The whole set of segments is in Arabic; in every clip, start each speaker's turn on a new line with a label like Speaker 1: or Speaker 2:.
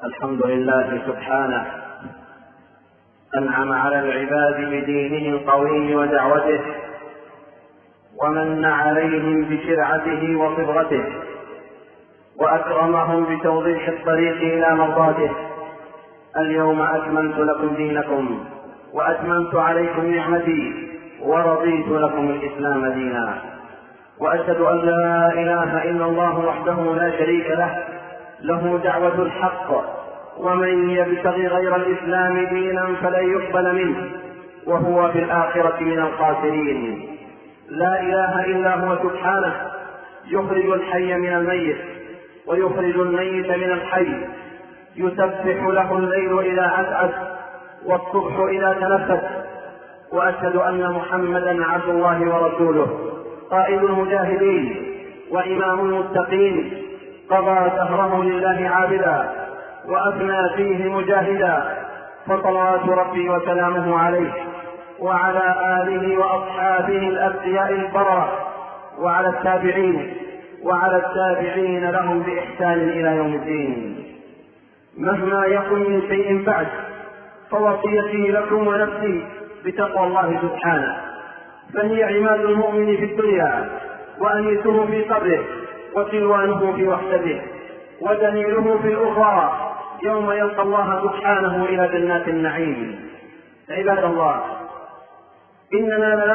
Speaker 1: الحمد لله سبحانه أنعم على العباد بدينه القويم ودعوته، ومن عليهم بشرعته وصبغته، وأكرمهم بتوضيح الطريق إلى مرضاته. اليوم أكملت لكم دينكم وأتممت عليكم نعمتي ورضيت لكم الإسلام دينا، وأشهد أن لا إله إلا الله وحده لا شريك له، له دعوة الحق، ومن يبتغي غير الإسلام دينا فلن يقبل منه وهو في الآخرة من الخاسرين. لا إله إلا هو سبحانه، يخرج الحي من الميت ويخرج الميت من الحي، يسبح له الليل إذا عسعس والصبح إذا تنفس. وأشهد أن محمدا عبد الله ورسوله، قائد المجاهدين وإمام المتقين، قضى دهره لله عابدا وأثنى فيه مجاهدا، فصلوات ربي وسلامه عليه وعلى آله وأصحابه الأتقياء البررة، وعلى التابعين لهم بإحسان إلى يوم الدين. مهما يكن من شيء بعد، فوصيتي لكم ونفسي بتقوى الله سبحانه، فهي عماد المؤمن في الدنيا، وأنيسه في قبره، وسلوانه في وحدته، ودليله في الأخرى يوم يلقى الله سبحانه إلى جنات النعيم. عباد الله، إننا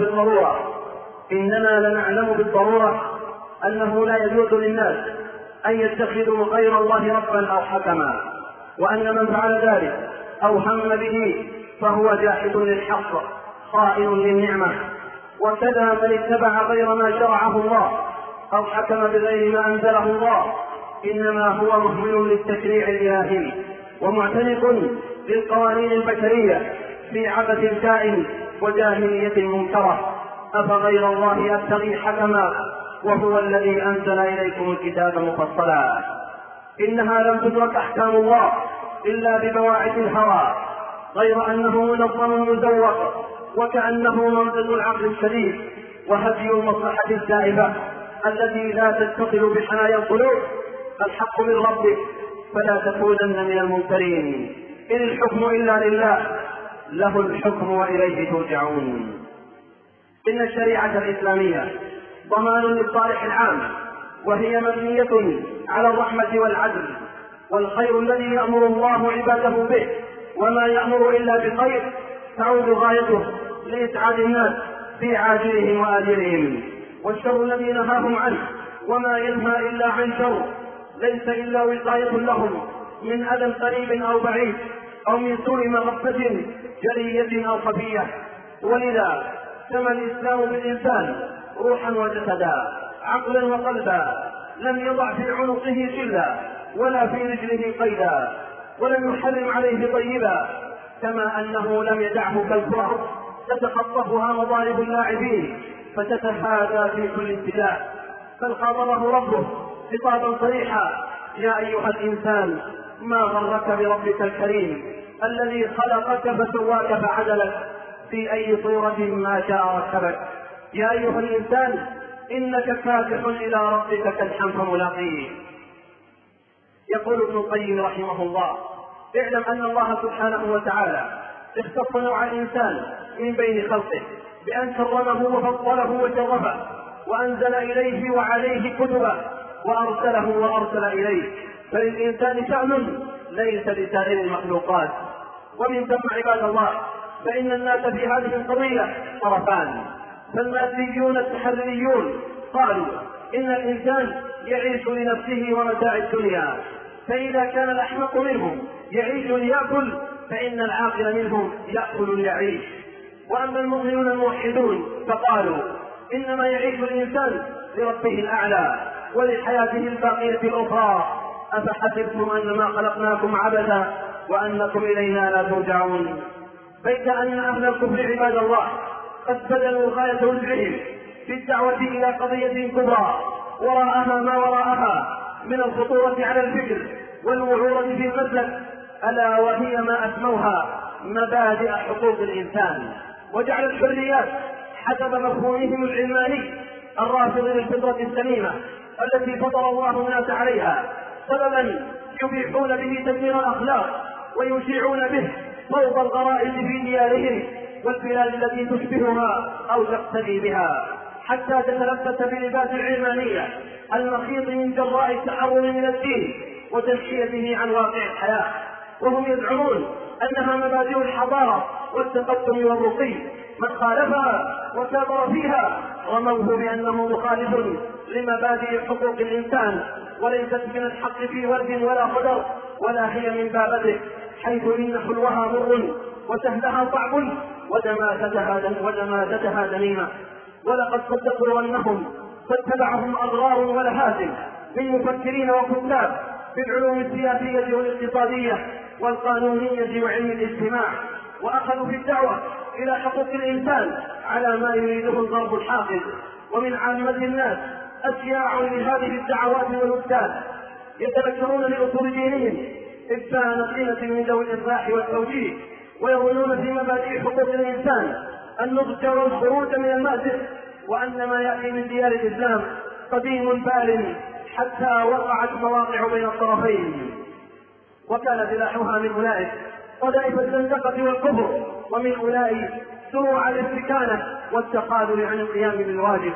Speaker 1: لنعلم بالضرورة أنه لا يجوز للناس أن يتخذوا غير الله ربا أو حكما، وأن من فعل ذلك أو هم به فهو جاحد للحق خائن للنعمة. وكذا من اتبع غير ما شرعه الله أو حكم بغير ما أنزله الله إنما هو مهمل للتشريع الإلهي ومعتنق للقوانين البشرية في عبث الكائن وجاهلية منكرة. أفغير الله أبتغي حكما وهو الذي أنزل إليكم الكتاب مفصلا. إنها لم تدرك أحكام الله إلا ببواعث الهوى، غير أنه منظم مزوق وكأنه منطق العقل الشديد وهدي المصلحة الزائفة التي لا تتصل بحنايا القلوب. الحق من ربك فلا تكونن من الممترين، إن الحكم إلا لله، له الحكم وإليه ترجعون. إن الشريعة الإسلامية ضمان للصالح العام، وهي مبنية على الرحمة والعدل والخير الذي يأمر الله عباده به، وما يأمر إلا بخير تعود غايته لإسعاد الناس في عاجلهم وآجلهم، والشر الذي نهاهم عنه وما ينهى إلا عن شر ليس إلا وقاية لهم من أذى قريب أو بعيد أو من سوء مغفة جلية أو خفية. ولذا سمى الإسلام بالإنسان روحا وجسدا، عقلا وقلبا، لم يضع في عنقه شلا ولا في رجله قيدا، ولم يحرم عليه طيبا، كما أنه لم يدعه كالكرة تتخطفها مضارب اللاعبين فتتحادى في كل اتجاه، بل خاطبه ربه خطابا صريحا: يا أيها الإنسان ما غرك بربك الكريم الذي خلقك فسواك فعدلك في أي صورة ما شاء ركبك. يا أيها الإنسان إنك كادح إلى ربك كدحا فملاقيه. يقول ابن القيم رحمه الله: اعلم أن الله سبحانه وتعالى اختص نوع الإنسان من بين خلقه بأن كرمه وفضله وشرفه، وأنزل إليه وعليه كتبه، وأرسل إليه، فللإنسان شأن ليس لسائر المخلوقات. ومن ثم عباد الله، فإن الناس في هذه القضية طرفان، فالماديون التحرريون قالوا إن الإنسان يعيش لنفسه ومتاع الدنيا، فإذا كان الأحمق منهم يعيش ليأكل فإن العاقل منهم يأكل ليعيش. وأما المؤمنون الموحدون فقالوا إنما يعيش الإنسان لربه الأعلى ولحياته الباقية الأخرى. أفحسبتم أنما خلقناكم عبثا وأنكم إلينا لا ترجعون. بيت أن أهل الكفر عباد الله قد بذلوا غاية وسعهم في الدعوة إلى قضية كبرى وراءها ما وراءها من الخطورة على الفكر والوعورة في المسلك، ألا وهي ما أسموها مبادئ حقوق الإنسان، وجعل الحريات حسب مفهومهم العلماني الرافض للفطرة السليمة التي فطر الله الناس عليها سببا يبيحون به تدمير الأخلاق ويشيعون به فوضى الغرائز في ديارهم والبلاد التي تشبهها أو تقتدي بها، حتى تتلبس بلباس العلمانية المخيط من جراء التحرر من الدين وتنحيته عن واقع الحياة، وهم يزعمون أنها مبادئ الحضارة والتقدم والرقي. من خالفها وكابر فيها رموه بأنه مخالف لمبادئ حقوق الإنسان، وليست من الحق في ورد ولا خضر، ولا هي من بابته، حيث إن حلوها مر وسهلها صعب ودماثتها دميمة. ولقد صدقوا أنهم فاتبعهم أضرار ولهازم من مفكرين وكتاب في العلوم السياسية والاقتصادية والقانونية وعلم الاجتماع، وأخذوا في الدعوة إلى حقوق الإنسان على ما يريده الغرب الحاقد. ومن عامة الناس أشياع لهذه الدعوات والوكالات يتذكرون لأصول دينهم إبان قيمة من ذوي الإصلاح والتوجيه، ويظنون في مبادئ حقوق الإنسان النضج والخروج من المأزق، وأن ما يأتي من ديار الإسلام قديم بال حتى وقعت مواقع بين الطرفين، وكان سلاحها من أولئك قذائف الزندقة والكفر، ومن أولئك سروع الاستكانة والتقاذل عن القيام بالواجب.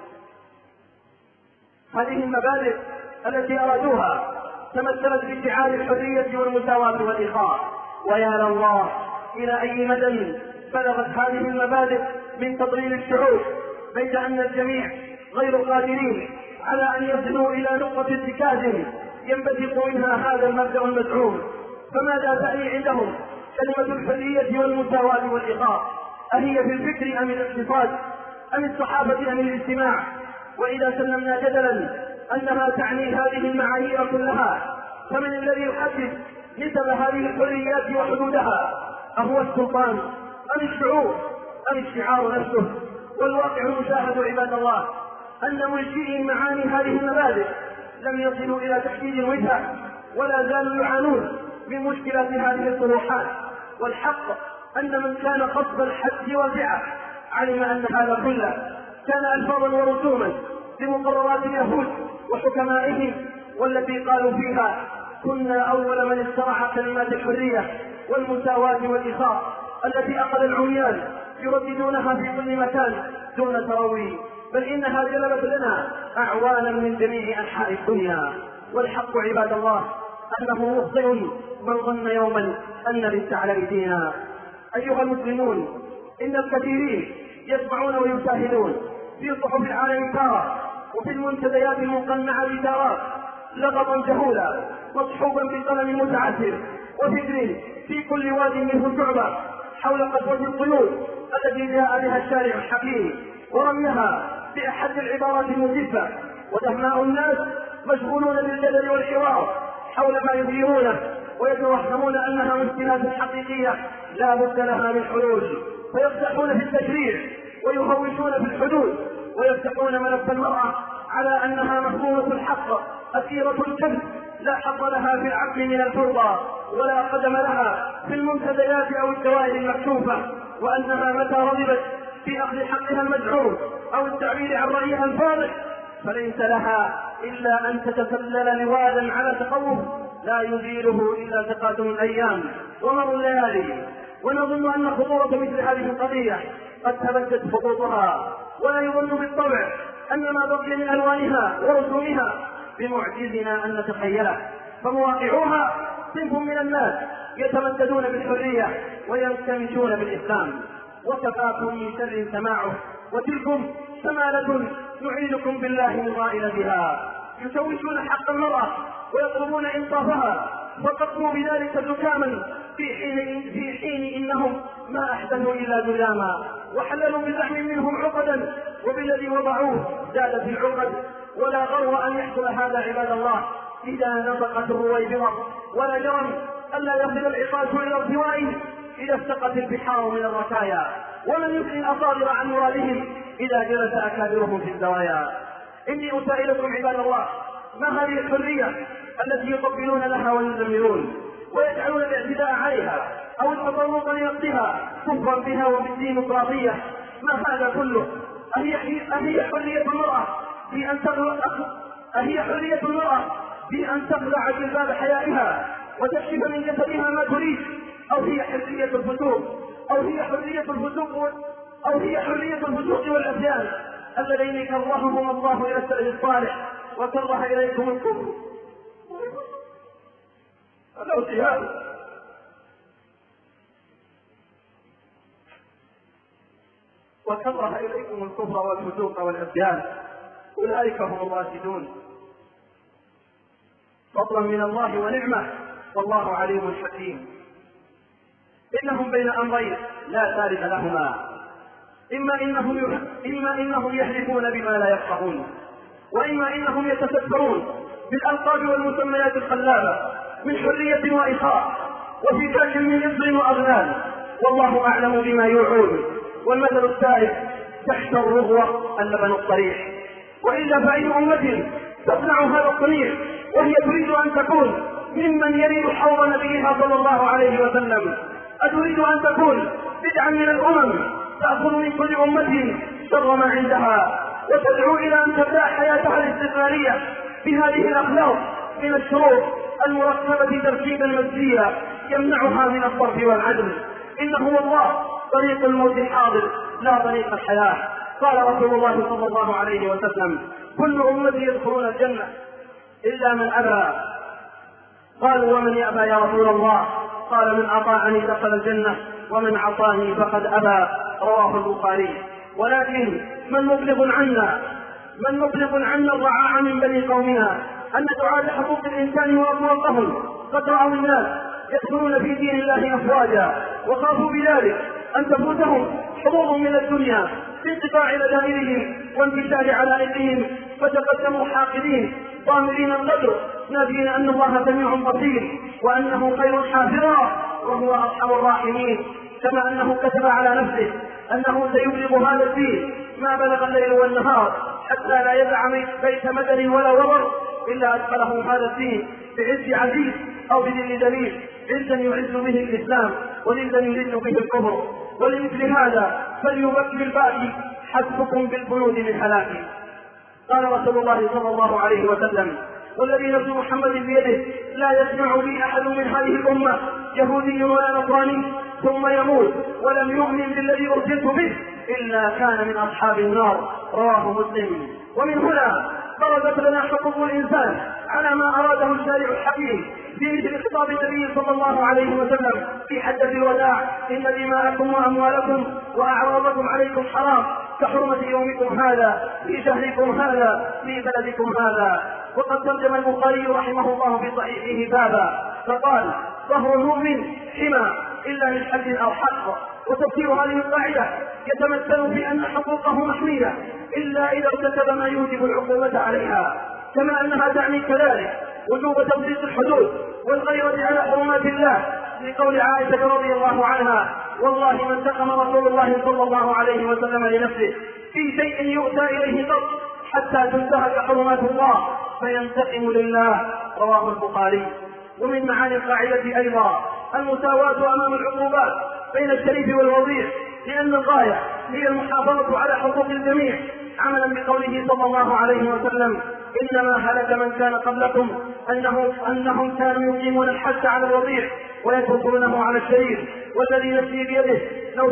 Speaker 1: هذه المبادئ التي أرادوها تمثلت في شعار الحرية والمساواة والإخاء، ويا لله إلى أي مدى بلغت هذه المبادئ من تضليل الشعوب، بيد أن الجميع غير قادرين على أن يصلوا إلى نقطة ارتكاز ينبثق منها هذا المبدأ المزعوم. فماذا تعني عندهم كلمة الحرية والمساواة والإخاء؟ أهي في الفكر أم الاقتصاد أم الصحافة أم الاجتماع؟ وإذا سلمنا جدلا أنها تعني هذه المعايير كلها، فمن الذي يحدد نسب هذه الحريات وحدودها؟ أهو السلطان أم الشعوب أم الشعار نفسه؟ والواقع المشاهد عباد الله أن منشئي معاني هذه المبادئ لم يصلوا إلى تحديد الوجهة، ولا زالوا يعانون من مشكلات هذه الطروحات. والحق أن من كان قصد الحد واسعة علم أن هذا كله كان ألفاظا ورسوما لمقررات اليهود وحكمائهم، والتي قالوا فيها كنا أول من اخترع كلمات الحرية والمساواة والإخاء التي أخذ العميان يرددونها في كل مكان دون تروي، بل إنها جلبت لنا أعوانا من جميع أنحاء الدنيا. والحق عباد الله أنه مخطئ من ظن يوما أن للثعلب دينا. أيها المسلمون، إن الكثيرين يسمعون ويشاهدون في صحف العالم تارة وفي المنتديات المقنعة تارات لغطا جهولا مصحوبا بقلم متعثر وفكر في كل واد منه شعبة حول قسوة القيود التي جاء بها الشارع الحكيم، ورميها بأحد العبارات المسفة، ودهماء الناس مشغولون بالجدل والحوار حول ما يديرونه، ويتوهمون أنها مشكلات حقيقية لا بد لها من حلول، فيفتحون في التشريع ويهوشون في الحدود، ويفتحون ملف المرأة على أنها مهمومة الحق أسيرة الكذب لا حق لها في العقل من الفرضى، ولا قدم لها في المنتديات أو الدوائر المكشوفة، وأنها متى رغبت في أخذ حقها المزعوم أو التعبير عن رأيها الفاضح فليس لها إلا أن تتسلل لوادا على تخوف لا يزيله إلا تقادم الأيام ومر الليالي. ونظن أن خطورة مثل هذه القضية قد تبدت خطوطها، ولا يظن بالطبع أن ما بقي من ألوانها ورسومها بمعجزنا أن نتخيله، فمواقعوها صنف من الناس يتمددون بالحرية وينكمشون بالإسلام، وكفاكم من شر سماعه، وتلكم سمالة نعيذكم بالله من غائلتها. يشوشون حق المرأة ويطلبون إنصافها، وقطوا بذلك زكاما في حين إنهم ما أحسنوا إلا ذلاما، وحللوا بزعم منهم عقدا، وبالذي وضعوه زادت العقد. ولا غرو أن يحصل هذا عباد الله إذا نطقت الرويبضة، ولا جرم ألا يصل العقاد إلى ارتوائه إذا استقت البحار من الركايا، ومن يثني الأصابر عن مرادهم إذا جلس أكابرهم في الزوايا. إني أسائلكم عباد الله، ما هذه الحرية التي يطبلون لها ويزمرون ويجعلون الاعتداء عليها أو التطرق لنقدها كفرا بها وبالديمقراطية؟ ما هذا كله؟ أهي حرية المرأة بأن تخلع جلباب حيائها وتكشف من جسدها ما تريد، أو هي حرية الفسوق والعصيان اللذين كرههما الله إلى السبيل الصالح وكره إليكم الكفر والعصيان والفسوق والعصيان، أولئك هم الراشدون فضلا من الله ونعمة، والله عليم حكيم. إنهم بين أمرين لا ثالث لهما، إما إنهم يحلفون بما لا يفقهون، وإما إنهم يتسترون بالألقاب والمسميات الخلابة من حرية وإخاء وفي كل من يسر وأغلال، والله أعلم بما يوعون. والمثل الثالث تحت الرغوة اللبن الصريح، وإلا فأي أمة تصنع هذا الصنيع وهي تريد أن تكون ممن يريد حوض نبيها صلى الله عليه وسلم؟ أتريد أن تكون بدعا من الأمم تأخذ من كل أمة شر ما عندها وتدعو إلى أن تبدأ حياتها الاستقلالية بهذه الأخلاق من الشروط المركبة تركيبا مزجيا يمنعها من الصرف والعدل؟ إنه والله طريق الموت حاضر لا طريق الحياة. قال رسول الله صلى الله عليه وسلم: كل أمتي يدخلون الجنة إلا من أبى. قالوا: ومن يأبى يا رسول الله؟ قال: من أطاعني دخل الجنة ومن عصاني فقد أبى. رواه البخاري. ولكن من مبلغ عنا الرعاع من بني قومنا أن دعاة حقوق الإنسان وأطواقهم قد رأوا الناس يدخلون في دين الله أفواجا وخافوا بذلك أن تفوتهم حظوظ من الدنيا بانقطاع لدائرهم وانتشار علائقهم، فتقدموا حاقدين ضامرين القدر نادين أن الله سميع بصير وأنه خير حافظا وهو أرحم الراحمين، كما أنه كتب على نفسه أنه سيبلغ هذا الدين ما بلغ الليل والنهار حتى لا يدع بيت مدن ولا وبر إلا أدخله هذا الدين بعز عزيز أو بذل دليل، عزا يعز به الإسلام وذلا يذل به الكفر. ولمثل هذا فليبكي الباقي حسبكم بالبنود من حلاكه. قال رسول الله صلى الله عليه وسلم: والذي نفس محمد بيده لا يسمع بي أحد من هذه الأمة يهودي ولا نصراني ثم يموت ولم يؤمن بالذي أرسلت به إلا كان من أصحاب النار. رواه مسلم. ومن هنا برزت لنا حقوق الإنسان على ما أراده الشارع الحكيم في مثل خطاب النبي صلى الله عليه وسلم في حجة الوداع: إن دماءكم وأموالكم وأعراضكم عليكم حرام كحرمة يومكم هذا في شهركم هذا في بلدكم هذا. وقد ترجم البخاري رحمه الله في صحيحه بابا فقال: ظهر المؤمن حمى إلا من حد أو حق. وتفسير هذه القاعدة يتمثل في أن حقوقه محمية إلا إذا ارتكب ما يوجب العقوبة عليها، كما أنها تعني كذلك وجوب تبسيط الحدود والغيرة على حرمات الله، لقول عائشة رضي الله عنها: والله ما انتقم رسول الله صلى الله عليه وسلم لنفسه في شيء يؤتى إليه قط حتى تنتهك حرمات الله فينتقم لله. رواه البخاري. ومن معاني القاعدة أيضا المساواة أمام العقوبات بين الشريف والوضيع، لأن الغاية هي المحافظة على حقوق الجميع، عملا بقوله صلى الله عليه وسلم: إنما هلك من كان قبلكم أنهم كانوا يقيمون الحد على الوضيع ويتركونه على الشريف، والذي نفسي بيده لو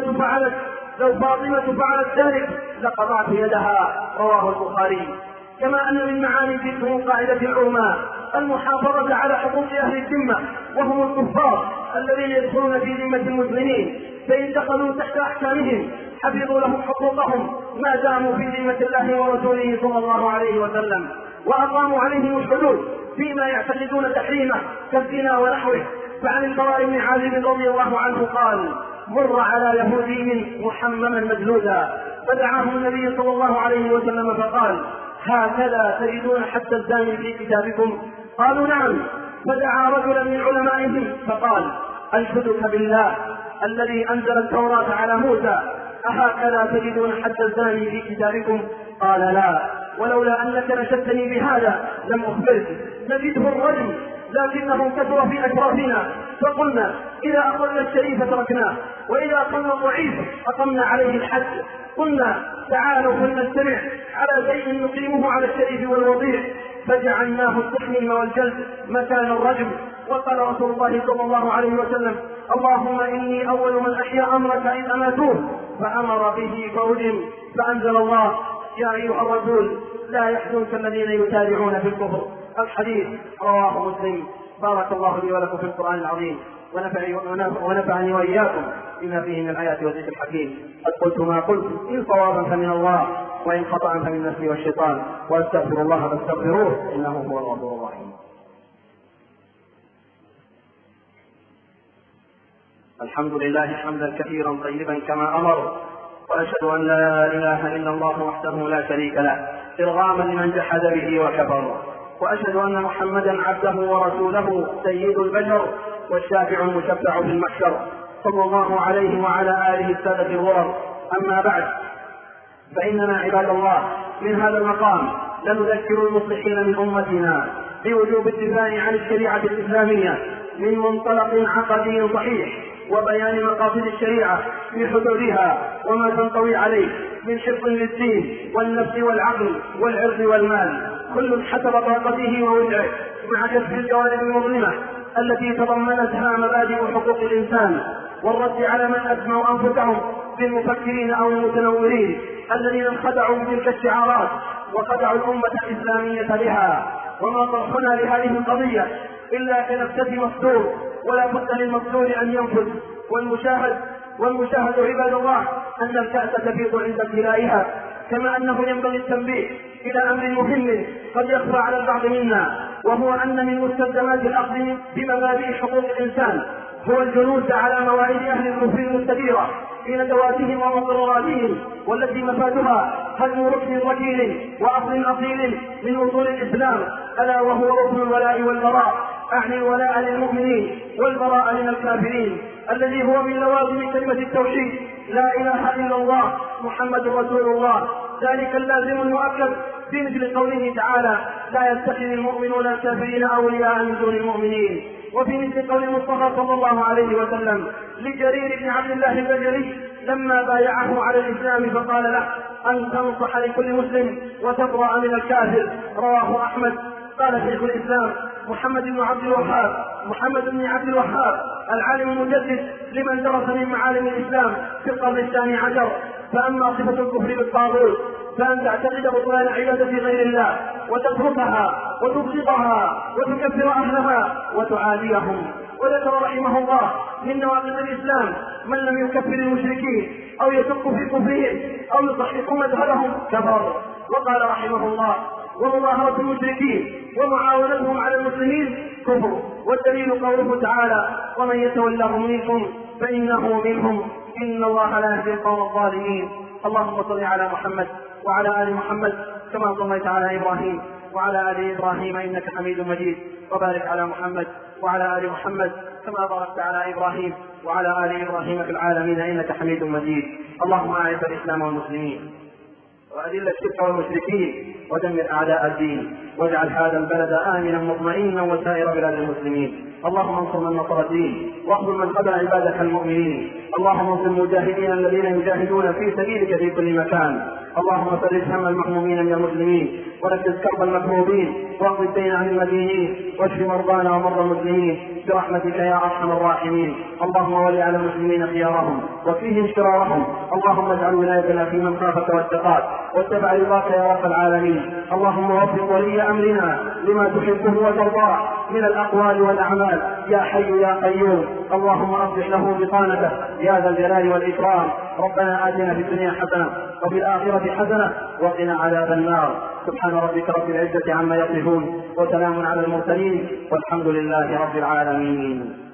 Speaker 1: فاطمة فعلت ذلك لقطعت يدها. رواه البخاري. كما أن من معاني تلك القاعدة العظمى المحافظة على حقوق أهل الذمة وهم الكفار الذين يدخلون في ذمة المسلمين، فإن دخلوا تحت أحكامهم حفظوا لهم حقوقهم ما داموا في ذمة الله ورسوله صلى الله عليه وسلم، وأقاموا عليهم الحدود فيما يعتقدون تحريمه كالزنا ونحوه. فعن البراء بن عازب رضي الله عنه قال: مر على يهودي محمما مجلودا فدعاه النبي صلى الله عليه وسلم فقال: هكذا تجدون حتى الزاني في كتابكم؟ قالوا: نعم. فدعا رجلا من علمائهم فقال: أنشدك بالله الذي أنزل التوراة على موسى، أهكذا تجدون حتى الزاني في كتابكم؟ قال: لا، ولولا أنك نشدتني بهذا لم أخبرك. نجده الرجل لكنه كثر في أشرافنا، فقلنا: إذا أقل الشريف تركناه، وإذا أقل الضعيف أقمنا عليه الحد. قلنا: تعالوا فلنجتمع على شيء نقيمه على الشريف والوضيع، فجعلناه التحميم والجلد مكان الرجم. وقال رسول الله صلى الله عليه وسلم: اللهم إني أول من أحيا أمرك إذ أماتوه، فأمر به فرجم. فأنزل الله: يا أيها الرسول لا يحزنك الذين يسارعون في الكفر. الحديث رواه مسلم. بارك الله لي ولكم في القرآن العظيم، ونفعني وإياكم بما فيه من الآيات والذكر الحكيم. قد قلت ما قلت، إن صوابا فمن الله، وإن خطأ فمن نفسي والشيطان، وأستغفر الله فاستغفروه إنه هو الغفور الرحيم. الحمد لله حمدا كثيرا طيبا كما أمر، وأشهد أن لا إله إلا الله وحده لا شريك له إرغاما لمن جحد به وكفر، وأشهد أن محمدا عبده ورسوله سيد البشر والشافع المشفع في المحشر، صلى الله عليه وعلى آله السادة الغرر. أما بعد، فإننا عباد الله من هذا المقام لنذكر المصلحين من أمتنا بوجوب الدفاع عن الشريعة الإسلامية من منطلق عقدي صحيح، وبيان مقاصد الشريعة في حدودها وما تنطوي عليه من حفظ للدين والنفس والعقل والعرض والمال، كل حسب طاقته ووسعه، مع كشف الجوانب المظلمة التي تضمنتها مبادئ حقوق الإنسان، والرد على من أسموا أنفسهم بالمفكرين أو المتنورين الذين انخدعوا بتلك الشعارات وخدعوا الأمة الإسلامية بها. وما طرحنا لهذه القضية إلا كنفس مصدور، ولا بد للمصدور أن ينفذ. والمشاهد عباد الله أن الكأس تفيض عند ابتلائها، كما أنه ينبغي التنبيه إلى أمر مهم قد يخفى على البعض منا، وهو أن من مستلزمات الأخذ بمبادئ حقوق الإنسان هو الجلوس على مواعيد أهل الكفر المستديرة في ندواتهم ومقرراتهم، والتي مفادها هدم ركن ركين وأصل أصيل من أصول الإسلام، ألا وهو ركن الولاء والبراء، أعني الولاء للمؤمنين والبراء من الكافرين، الذي هو من لوازم كلمة التوحيد: لا إله إلا الله محمد رسول الله. ذلك اللازم المؤكد في مثل قوله تعالى: لا يتخذ المؤمنون الكافرين أولياء من دون المؤمنين. وفي مثل قول المصطفى صلى الله عليه وسلم لجرير بن عبد الله البجلي لما بايعه على الإسلام فقال له: أن تنصح لكل مسلم وتبرأ من الكافر. رواه أحمد. قال شيخ الإسلام محمد بن عبد الوهاب العالم المجدد لمن درس من معالم الإسلام في القرن الثاني عشر: فأما صفة الكفر بالطاغوت فأن تعتقد بطلان عبادة غير الله وتتركها وتبغضها وتكفر أهلها وتعاديهم. وذكر رحمه الله من نواقض الإسلام من لم يكفر المشركين أو يشك في كفرهم أو يصحح مذهبهم كفر. وقال رحمه الله: ومظاهرة المشركين ومعاونتهم على المسلمين كفر. والدليل قوله تعالى: ومن يتولهم منكم فإنه منهم إن الله لا يهدي القوم الظالمين. اللهم صل على محمد وعلى آل محمد كما صليت على إبراهيم وعلى آل إبراهيم إنك حميد مجيد، وبارك على محمد وعلى آل محمد كما باركت على إبراهيم وعلى آل إبراهيم في العالمين إنك حميد مجيد. اللهم أعز الإسلام والمسلمين وأذل الشرك والمشركين ودمر أعداء الدين، واجعل هذا البلد آمنا مطمئنا وسائر بلاد المسلمين. اللهم انصر من نصر الدين واخذل من خذل عبادك المؤمنين. اللهم انصر المجاهدين الذين يجاهدون في سبيلك في كل مكان. اللهم فرج هم المهمومين من المسلمين ونفس كرب المكروبين واقض الدين عن المدينين واشف مرضانا ومرضى المسلمين برحمتك يا ارحم الراحمين. اللهم ول على المسلمين خيارهم وفيهم شرارهم. اللهم اجعل ولايتنا في من خافك واتقاك واتبع رضاك يا رب العالمين. اللهم وفق ولي امرنا لما تحبه وترضاه من الاقوال والاعمال يا حي يا قيوم. اللهم اصلح له بطانته يا ذا الجلال والاكرام. ربنا آتنا في الدنيا حسنه وفي الآخرة حسنة وقنا عذاب النار. سبحان ربك رب العزة عما يصفون وسلام على المرسلين والحمد لله رب العالمين.